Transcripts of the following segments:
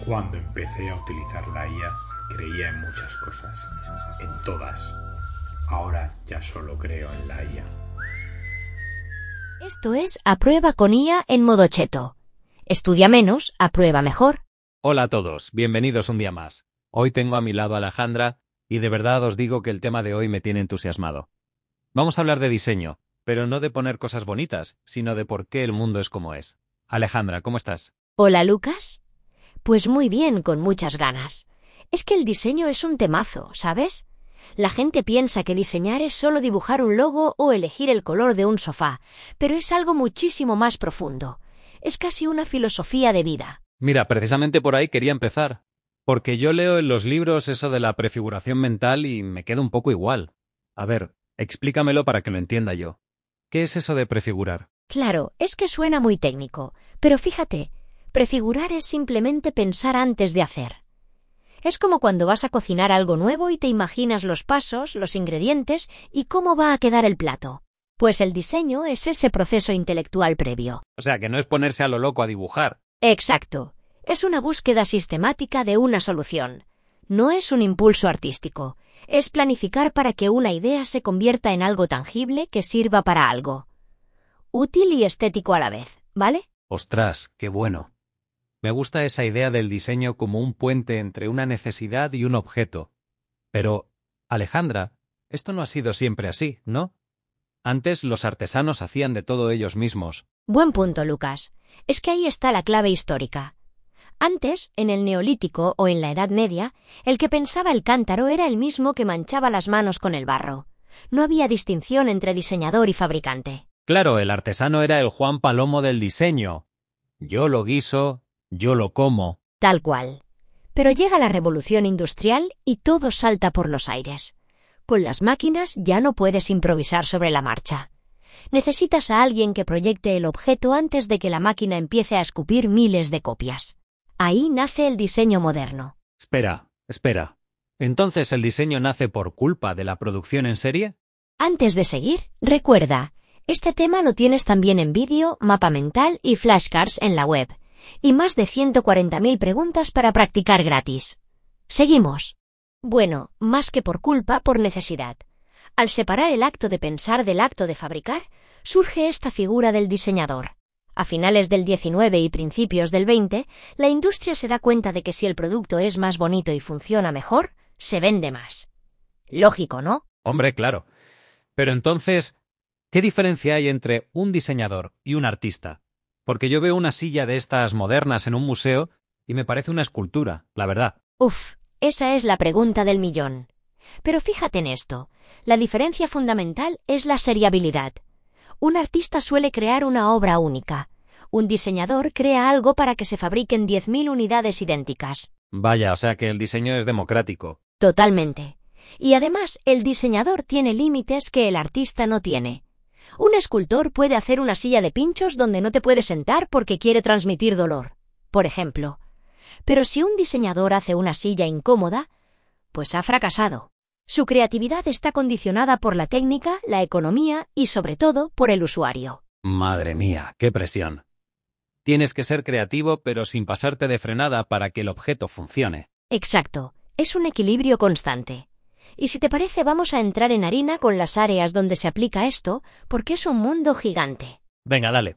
Cuando empecé a utilizar la IA, creía en muchas cosas, en todas. Ahora ya solo creo en la IA. Esto es A Prueba con IA en modo cheto. Estudia menos, aprueba mejor. Hola a todos, bienvenidos un día más. Hoy tengo a mi lado a Alejandra y de verdad os digo que el tema de hoy me tiene entusiasmado. Vamos a hablar de diseño, pero no de poner cosas bonitas, sino de por qué el mundo es como es. Alejandra, ¿cómo estás? Hola, Lucas. Pues muy bien, con muchas ganas. Es que el diseño es un temazo, ¿sabes? La gente piensa que diseñar es solo dibujar un logo o elegir el color de un sofá, pero es algo muchísimo más profundo. Es casi una filosofía de vida. Mira, precisamente por ahí quería empezar, porque yo leo en los libros eso de la prefiguración mental y me queda un poco igual. A ver, explícamelo para que lo entienda yo. ¿Qué es eso de prefigurar? Claro, es que suena muy técnico, pero fíjate, prefigurar es simplemente pensar antes de hacer. Es como cuando vas a cocinar algo nuevo y te imaginas los pasos, los ingredientes y cómo va a quedar el plato. Pues el diseño es ese proceso intelectual previo. O sea, que no es ponerse a lo loco a dibujar. Exacto. Es una búsqueda sistemática de una solución. No es un impulso artístico. Es planificar para que una idea se convierta en algo tangible que sirva para algo. Útil y estético a la vez, ¿vale? Ostras, qué bueno. Me gusta esa idea del diseño como un puente entre una necesidad y un objeto. Pero, Alejandra, esto no ha sido siempre así, ¿no? Antes los artesanos hacían de todo ellos mismos. Buen punto, Lucas. Es que ahí está la clave histórica. Antes, en el Neolítico o en la Edad Media, el que pensaba el cántaro era el mismo que manchaba las manos con el barro. No había distinción entre diseñador y fabricante. Claro, el artesano era el Juan Palomo del diseño. Yo lo guiso, yo lo como. Tal cual. Pero llega la revolución industrial y todo salta por los aires. Con las máquinas ya no puedes improvisar sobre la marcha. Necesitas a alguien que proyecte el objeto antes de que la máquina empiece a escupir miles de copias. Ahí nace el diseño moderno. Espera. ¿Entonces el diseño nace por culpa de la producción en serie? Antes de seguir, recuerda, este tema lo tienes también en vídeo, mapa mental y flashcards en la web. Y más de 140.000 preguntas para practicar gratis. Seguimos. Bueno, más que por culpa, por necesidad. Al separar el acto de pensar del acto de fabricar, surge esta figura del diseñador. A finales del 19 y principios del 20, la industria se da cuenta de que si el producto es más bonito y funciona mejor, se vende más. Lógico, ¿no? Hombre, claro. Pero entonces, ¿qué diferencia hay entre un diseñador y un artista? Porque yo veo una silla de estas modernas en un museo y me parece una escultura, la verdad. Esa es la pregunta del millón. Pero fíjate en esto, la diferencia fundamental es la seriabilidad. Un artista suele crear una obra única. Un diseñador crea algo para que se fabriquen 10.000 unidades idénticas. Vaya, o sea que el diseño es democrático. Totalmente. Y además, el diseñador tiene límites que el artista no tiene. Un escultor puede hacer una silla de pinchos donde no te puedes sentar porque quiere transmitir dolor, por ejemplo. Pero si un diseñador hace una silla incómoda, pues ha fracasado. Su creatividad está condicionada por la técnica, la economía y, sobre todo, por el usuario. Madre mía, qué presión. Tienes que ser creativo pero sin pasarte de frenada para que el objeto funcione. Exacto. Es un equilibrio constante. Y si te parece, vamos a entrar en harina con las áreas donde se aplica esto, porque es un mundo gigante. Venga, dale.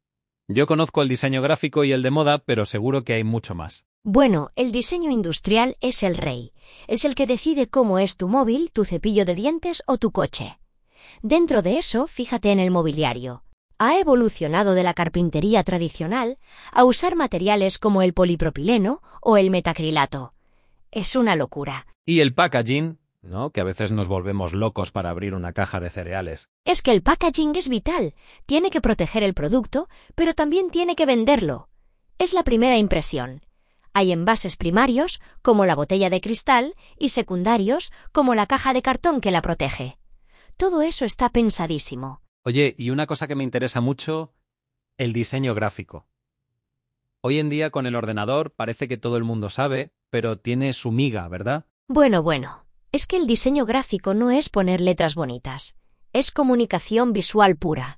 Yo conozco el diseño gráfico y el de moda, pero seguro que hay mucho más. Bueno, el diseño industrial es el rey. Es el que decide cómo es tu móvil, tu cepillo de dientes o tu coche. Dentro de eso, fíjate en el mobiliario. Ha evolucionado de la carpintería tradicional a usar materiales como el polipropileno o el metacrilato. Es una locura. Y el packaging, ¿no? Que a veces nos volvemos locos para abrir una caja de cereales. Es que el packaging es vital. Tiene que proteger el producto, pero también tiene que venderlo. Es la primera impresión. Hay envases primarios, como la botella de cristal, y secundarios, como la caja de cartón que la protege. Todo eso está pensadísimo. Oye, y una cosa que me interesa mucho, el diseño gráfico. Hoy en día con el ordenador parece que todo el mundo sabe, pero tiene su miga, ¿verdad? Bueno, es que el diseño gráfico no es poner letras bonitas. Es comunicación visual pura.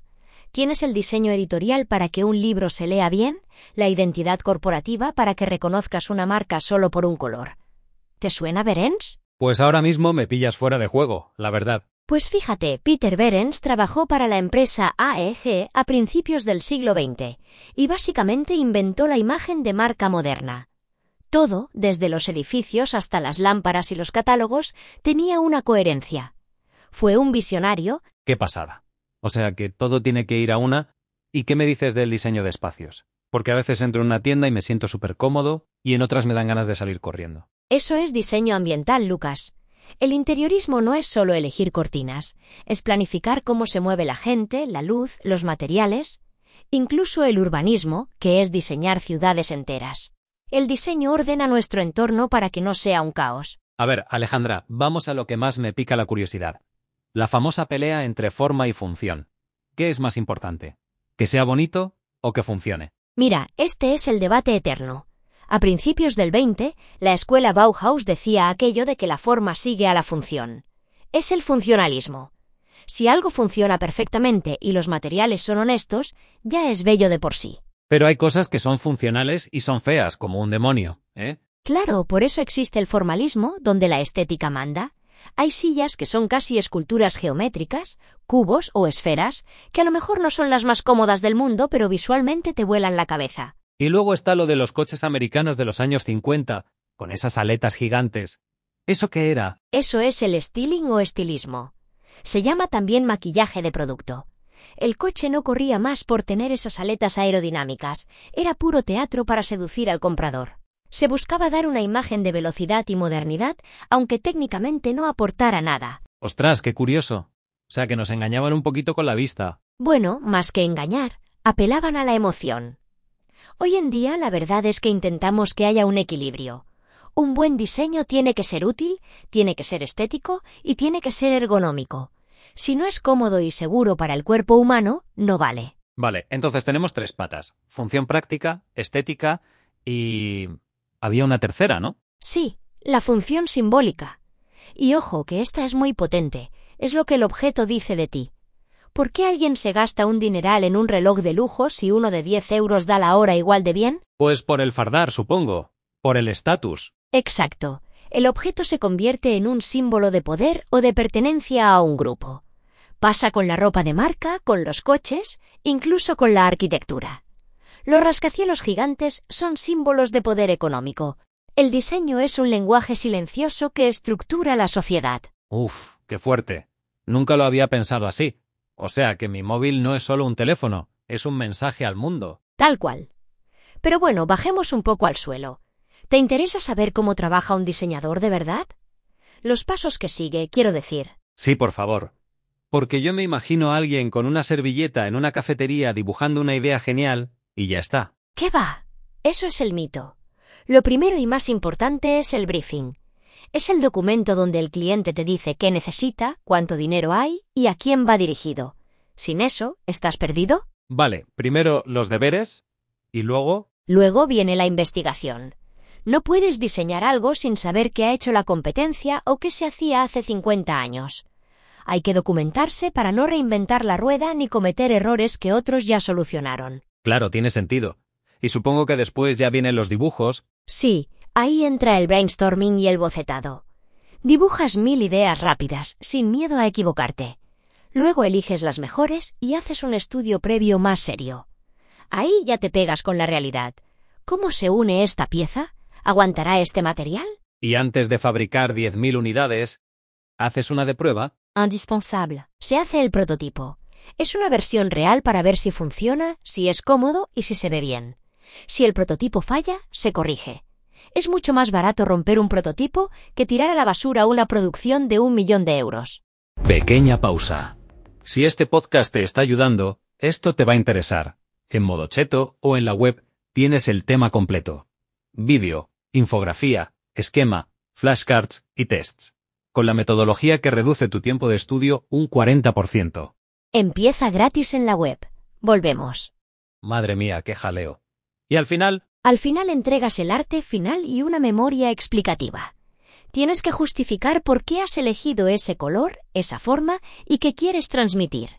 Tienes el diseño editorial para que un libro se lea bien, la identidad corporativa para que reconozcas una marca solo por un color. ¿Te suena Behrens? Pues ahora mismo me pillas fuera de juego, la verdad. Pues fíjate, Peter Behrens trabajó para la empresa AEG a principios del siglo XX y básicamente inventó la imagen de marca moderna. Todo, desde los edificios hasta las lámparas y los catálogos, tenía una coherencia. Fue un visionario. ¡Qué pasada! O sea que todo tiene que ir a una. ¿Y qué me dices del diseño de espacios? Porque a veces entro en una tienda y me siento súper cómodo y en otras me dan ganas de salir corriendo. Eso es diseño ambiental, Lucas. El interiorismo no es solo elegir cortinas, es planificar cómo se mueve la gente, la luz, los materiales, incluso el urbanismo, que es diseñar ciudades enteras. El diseño ordena nuestro entorno para que no sea un caos. A ver, Alejandra, vamos a lo que más me pica la curiosidad. La famosa pelea entre forma y función. ¿Qué es más importante? ¿Que sea bonito o que funcione? Mira, este es el debate eterno. A principios del 20, la escuela Bauhaus decía aquello de que la forma sigue a la función. Es el funcionalismo. Si algo funciona perfectamente y los materiales son honestos, ya es bello de por sí. Pero hay cosas que son funcionales y son feas, como un demonio, ¿eh? Claro, por eso existe el formalismo, donde la estética manda. Hay sillas que son casi esculturas geométricas, cubos o esferas, que a lo mejor no son las más cómodas del mundo, pero visualmente te vuelan la cabeza. Y luego está lo de los coches americanos de los años 50, con esas aletas gigantes. ¿Eso qué era? Eso es el styling o estilismo. Se llama también maquillaje de producto. El coche no corría más por tener esas aletas aerodinámicas, era puro teatro para seducir al comprador. Se buscaba dar una imagen de velocidad y modernidad, aunque técnicamente no aportara nada. ¡Ostras, qué curioso! O sea, que nos engañaban un poquito con la vista. Bueno, más que engañar, apelaban a la emoción. Hoy en día la verdad es que intentamos que haya un equilibrio. Un buen diseño tiene que ser útil, tiene que ser estético y tiene que ser ergonómico. Si no es cómodo y seguro para el cuerpo humano, no vale. Vale, entonces tenemos 3 patas. Función práctica, estética y... había una tercera, ¿no? Sí, la función simbólica. Y ojo, que esta es muy potente, es lo que el objeto dice de ti. ¿Por qué alguien se gasta un dineral en un reloj de lujo si uno de 10 euros da la hora igual de bien? Pues por el fardar, supongo. Por el estatus. Exacto. El objeto se convierte en un símbolo de poder o de pertenencia a un grupo. Pasa con la ropa de marca, con los coches, incluso con la arquitectura. Los rascacielos gigantes son símbolos de poder económico. El diseño es un lenguaje silencioso que estructura la sociedad. Uf, qué fuerte. Nunca lo había pensado así. O sea, que mi móvil no es solo un teléfono, es un mensaje al mundo. Tal cual. Pero bueno, bajemos un poco al suelo. ¿Te interesa saber cómo trabaja un diseñador de verdad? Los pasos que sigue, quiero decir. Sí, por favor. Porque yo me imagino a alguien con una servilleta en una cafetería dibujando una idea genial y ya está. ¿Qué va? Eso es el mito. Lo primero y más importante es el briefing. Es el documento donde el cliente te dice qué necesita, cuánto dinero hay y a quién va dirigido. Sin eso, ¿estás perdido? Vale, primero los deberes y luego... Luego viene la investigación. No puedes diseñar algo sin saber qué ha hecho la competencia o qué se hacía hace 50 años. Hay que documentarse para no reinventar la rueda ni cometer errores que otros ya solucionaron. Claro, tiene sentido. Y supongo que después ya vienen los dibujos. Sí, ahí entra el brainstorming y el bocetado. Dibujas 1000 ideas rápidas, sin miedo a equivocarte. Luego eliges las mejores y haces un estudio previo más serio. Ahí ya te pegas con la realidad. ¿Cómo se une esta pieza? ¿Aguantará este material? Y antes de fabricar 10.000 unidades, ¿haces una de prueba? Indispensable. Se hace el prototipo. Es una versión real para ver si funciona, si es cómodo y si se ve bien. Si el prototipo falla, se corrige. Es mucho más barato romper un prototipo que tirar a la basura una producción de 1 millón de euros. Pequeña pausa. Si este podcast te está ayudando, esto te va a interesar. En modo cheto o en la web tienes el tema completo. Vídeo, infografía, esquema, flashcards y tests. Con la metodología que reduce tu tiempo de estudio un 40%. Empieza gratis en la web. Volvemos. Madre mía, qué jaleo. ¿Y al final? Al final entregas el arte final y una memoria explicativa. Tienes que justificar por qué has elegido ese color, esa forma y qué quieres transmitir.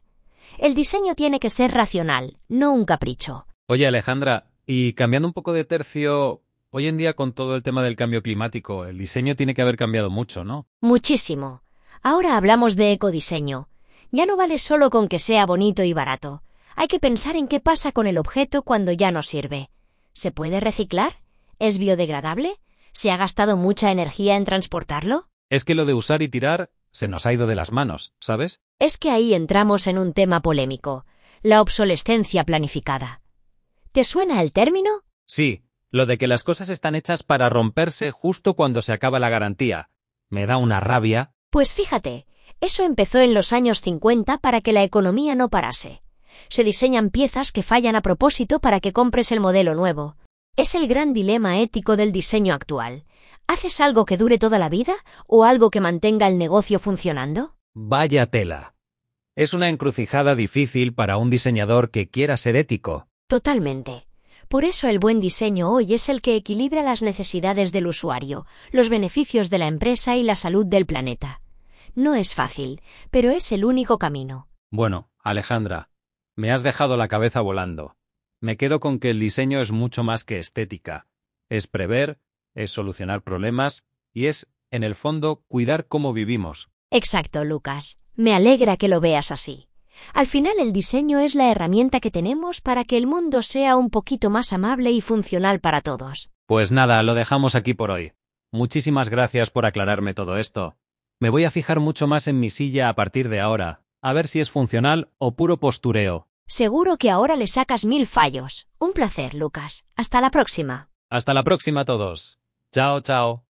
El diseño tiene que ser racional, no un capricho. Oye, Alejandra, y cambiando un poco de tercio, hoy en día con todo el tema del cambio climático, el diseño tiene que haber cambiado mucho, ¿no? Muchísimo. Ahora hablamos de ecodiseño. Ya no vale solo con que sea bonito y barato. Hay que pensar en qué pasa con el objeto cuando ya no sirve. ¿Se puede reciclar? ¿Es biodegradable? ¿Se ha gastado mucha energía en transportarlo? Es que lo de usar y tirar se nos ha ido de las manos, ¿sabes? Es que ahí entramos en un tema polémico, la obsolescencia planificada. ¿Te suena el término? Sí, lo de que las cosas están hechas para romperse justo cuando se acaba la garantía. Me da una rabia. Pues fíjate, eso empezó en los años 50 para que la economía no parase. Se diseñan piezas que fallan a propósito para que compres el modelo nuevo. Es el gran dilema ético del diseño actual. ¿Haces algo que dure toda la vida o algo que mantenga el negocio funcionando? Vaya tela. Es una encrucijada difícil para un diseñador que quiera ser ético. Totalmente. Por eso el buen diseño hoy es el que equilibra las necesidades del usuario, los beneficios de la empresa y la salud del planeta. No es fácil, pero es el único camino. Bueno, Alejandra, me has dejado la cabeza volando. Me quedo con que el diseño es mucho más que estética. Es prever, es solucionar problemas y es, en el fondo, cuidar cómo vivimos. Exacto, Lucas. Me alegra que lo veas así. Al final el diseño es la herramienta que tenemos para que el mundo sea un poquito más amable y funcional para todos. Pues nada, lo dejamos aquí por hoy. Muchísimas gracias por aclararme todo esto. Me voy a fijar mucho más en mi silla a partir de ahora, a ver si es funcional o puro postureo. Seguro que ahora le sacas 1000 fallos. Un placer, Lucas. Hasta la próxima. Hasta la próxima a todos. Chao, chao.